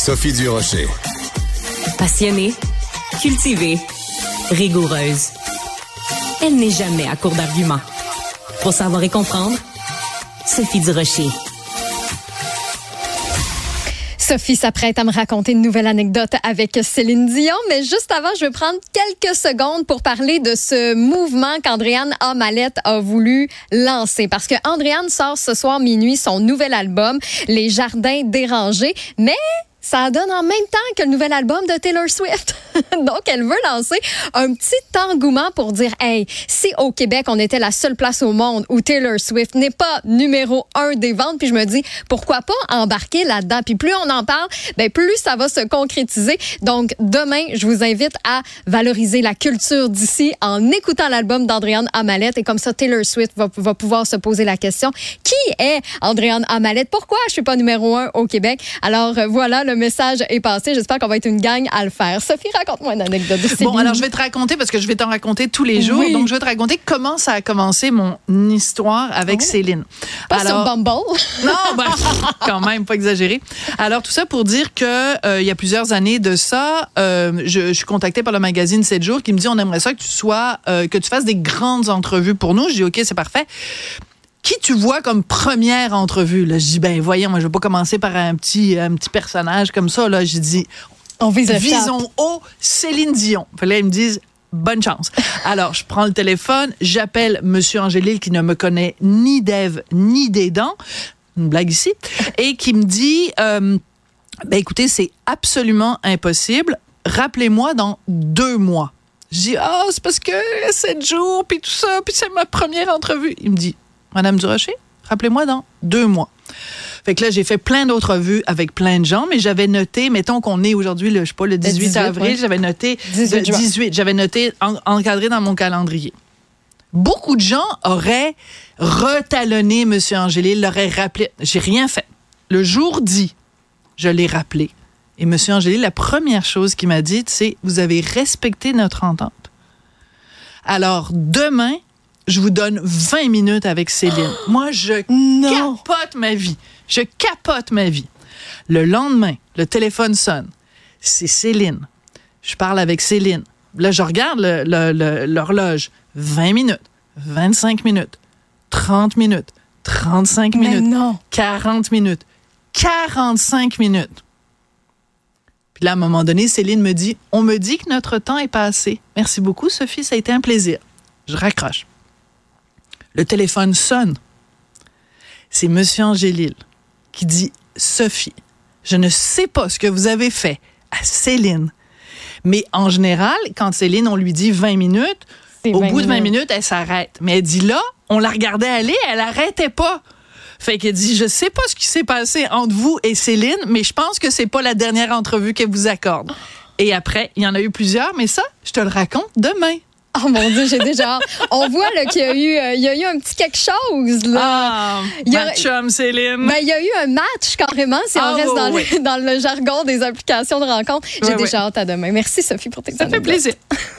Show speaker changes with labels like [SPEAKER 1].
[SPEAKER 1] Sophie Durocher.
[SPEAKER 2] Passionnée, cultivée, rigoureuse. Elle n'est jamais à court d'arguments. Pour savoir et comprendre, Sophie Durocher.
[SPEAKER 3] Sophie s'apprête à me raconter une nouvelle anecdote avec Céline Dion, mais juste avant, je vais prendre quelques secondes pour parler de ce mouvement qu'Andréane Amalette a voulu lancer. Parce que Andréane sort ce soir minuit son nouvel album, Les Jardins dérangés, mais ça donne en même temps que le nouvel album de Taylor Swift. Donc, elle veut lancer un petit engouement pour dire, hey, si au Québec, on était la seule place au monde où Taylor Swift n'est pas numéro 1 des ventes, puis je me dis, pourquoi pas embarquer là-dedans? Puis plus on en parle, ben plus ça va se concrétiser. Donc, demain, je vous invite à valoriser la culture d'ici en écoutant l'album d'Andréane Amalette. Et comme ça, Taylor Swift va pouvoir se poser la question, qui est Andréane Amalette? Pourquoi je suis pas numéro 1 au Québec? Alors, voilà, le message est passé. J'espère qu'on va être une gang à le faire. Sophie, raconte-moi une anecdote de Céline.
[SPEAKER 4] Bon, alors je vais te raconter parce que je vais t'en raconter tous les jours. Oui. Donc, je vais te raconter comment ça a commencé mon histoire avec Céline.
[SPEAKER 3] Pas sur Bumble.
[SPEAKER 4] Non, ben, quand même, pas exagéré. Alors, tout ça pour dire que il y a plusieurs années de ça, je suis contactée par le magazine 7 jours qui me dit, on aimerait ça que tu fasses des grandes entrevues pour nous. Je dis, OK, c'est parfait. Qui tu vois comme première entrevue? Là, je dis, ben voyons, moi, je vais pas commencer par un petit personnage comme ça. Là, je dis, visons haut, Céline Dion. Puis là, ils me disent, bonne chance. Alors, je prends le téléphone, j'appelle Monsieur Angélil qui ne me connaît ni d'Ève ni des dents, une blague ici, et qui me dit, ben écoutez, c'est absolument impossible. Rappelez-moi dans 2 mois. Je dis, c'est parce que 7 jours, puis tout ça, puis c'est ma première entrevue. Il me dit, Madame Durocher, rappelez-moi dans 2 mois. Fait que là, j'ai fait plein d'autres revues avec plein de gens, mais j'avais noté, mettons qu'on est aujourd'hui, je sais pas, le 18 avril, ouais. J'avais noté 18, j'avais noté encadré dans mon calendrier. Beaucoup de gens auraient retalonné M. Angélil, l'auraient rappelé. J'ai rien fait. Le jour dit, je l'ai rappelé. Et M. Angélil, la première chose qu'il m'a dite, c'est, vous avez respecté notre entente. Alors, demain, je vous donne 20 minutes avec Céline. Moi, je capote ma vie. Je capote ma vie. Le lendemain, le téléphone sonne. C'est Céline. Je parle avec Céline. Là, je regarde l'horloge. 20 minutes, 25 minutes, 30 minutes, 35 minutes, 40 minutes, 45 minutes. Puis là, à un moment donné, Céline me dit, on me dit que notre temps est passé. Merci beaucoup, Sophie, ça a été un plaisir. Je raccroche. Le téléphone sonne. C'est M. Angélil qui dit, Sophie, je ne sais pas ce que vous avez fait à Céline, mais en général, quand Céline, on lui dit 20 minutes, au bout de 20 minutes, elle s'arrête. Mais elle dit là, on la regardait aller, elle n'arrêtait pas. Fait qu'elle dit, je sais pas ce qui s'est passé entre vous et Céline, mais je pense que c'est pas la dernière entrevue qu'elle vous accorde. Et après, il y en a eu plusieurs, mais ça, je te le raconte demain.
[SPEAKER 3] Oh mon Dieu, j'ai déjà hâte. On voit là, qu'il y a eu un petit quelque chose. Là.
[SPEAKER 4] Ma chum, Céline.
[SPEAKER 3] Ben, il y a eu un match carrément, si on reste dans le jargon des applications de rencontres. J'ai déjà hâte à demain. Merci Sophie pour tes anecdotes.
[SPEAKER 4] Ça fait plaisir.